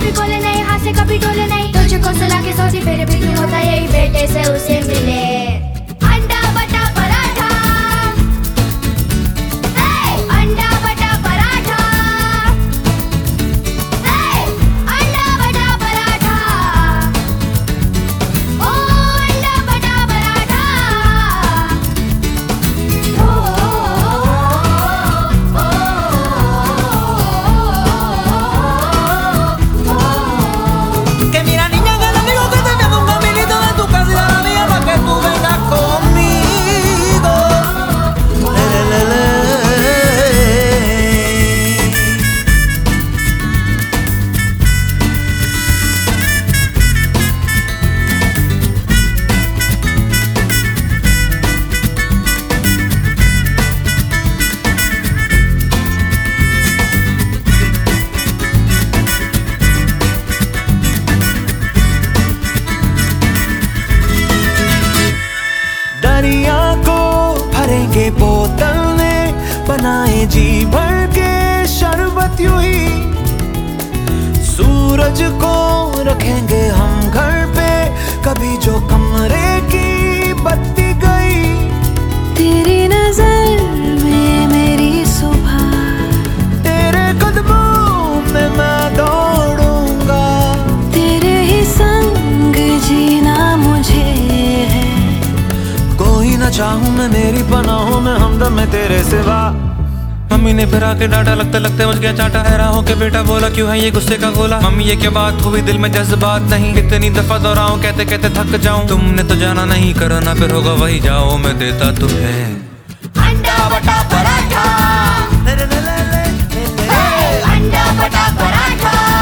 कभी बोले नहीं, हाथ से कभी डोले नहीं। तुझको सुला के सोची फिर भी क्यों होता यही, बेटे से उसे मिले अंडा बटा पराठा। अंडा बटा पराठा, अंडा बटा पराठा, ओ अंडा बटा paratha. Que mira niña, que te digo que te enviando un caminito de tu casa y de la mía para que tú vengas conmigo. Le, le, le, le. दरिया को भरेंगे बोतल में, बनाए जी भर के शरबत यूं ही। सूरज को रखेंगे हम घर पे, कभी जो कमरे की बत्ती गई। तेरी नजर में मेरी सुबह, तेरे कदमों में मैं दौड़ूंगा। तेरे ही संग जीना मुझे है। कोई न चाहूं मैं मेरी पनाहों में, हमदम में तेरे सिवा। मम्मी ने फिर आके डांटा, लगते लगते मुझ गया चाटा। हैरान होके बेटा बोला क्यों है ये गुस्से का गोला। मम्मी ये क्या बात हुई, दिल में जज्बात नहीं। कितनी दफा दोहराऊं, कहते कहते थक जाऊं। तुमने तो जाना नहीं, करो ना फिर होगा वही। जाओ मैं देता तुम्हें अंडा बटा पराठा, अंडा बटा पराठा।